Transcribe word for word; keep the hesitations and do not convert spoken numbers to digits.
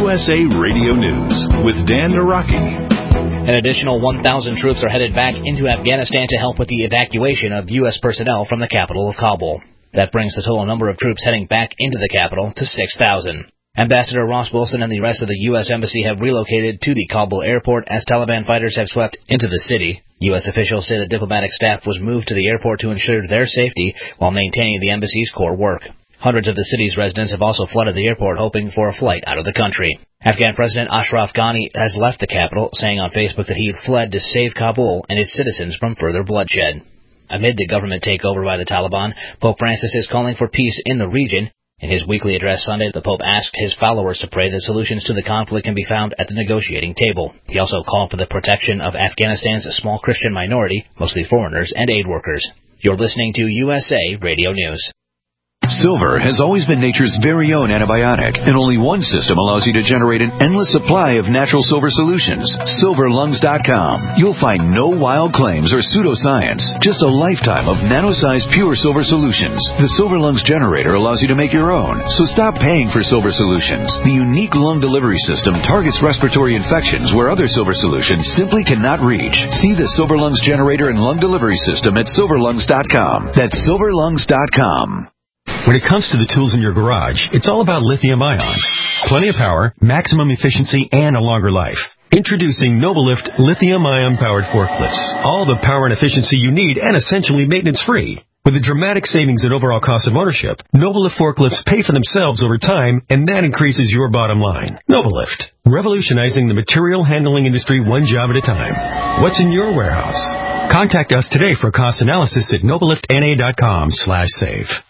S A Radio News with Dan Naraki. An additional one thousand troops are headed back into Afghanistan to help with the evacuation of U S personnel from the capital of Kabul. That brings the total number of troops heading back into the capital to six thousand. Ambassador Ross Wilson and the rest of the U S Embassy have relocated to the Kabul airport as Taliban fighters have swept into the city. U S officials say the diplomatic staff was moved to the airport to ensure their safety while maintaining the embassy's core work. Hundreds of the city's residents have also flooded the airport hoping for a flight out of the country. Afghan President Ashraf Ghani has left the capital, saying on Facebook that he had fled to save Kabul and its citizens from further bloodshed. Amid the government takeover by the Taliban, Pope Francis is calling for peace in the region. In his weekly address Sunday, the Pope asked his followers to pray that solutions to the conflict can be found at the negotiating table. He also called for the protection of Afghanistan's small Christian minority, mostly foreigners and aid workers. You're listening to U S A Radio News. Silver has always been nature's very own antibiotic, and only one system allows you to generate an endless supply of natural silver solutions. silver lungs dot com. You'll find no wild claims or pseudoscience, just a lifetime of nano-sized pure silver solutions. The Silver Lungs generator allows you to make your own, so stop paying for silver solutions. The unique lung delivery system targets respiratory infections where other silver solutions simply cannot reach. See the Silver Lungs generator and lung delivery system at silver lungs dot com. That's silver lungs dot com. When it comes to the tools in your garage, it's all about lithium-ion. Plenty of power, maximum efficiency, and a longer life. Introducing Novalift lithium-ion powered forklifts. All the power and efficiency you need and essentially maintenance-free. With a dramatic savings in overall cost of ownership, Novalift forklifts pay for themselves over time, and that increases your bottom line. Novalift, revolutionizing the material handling industry one job at a time. What's in your warehouse? Contact us today for cost analysis at novalift n a dot com slash save.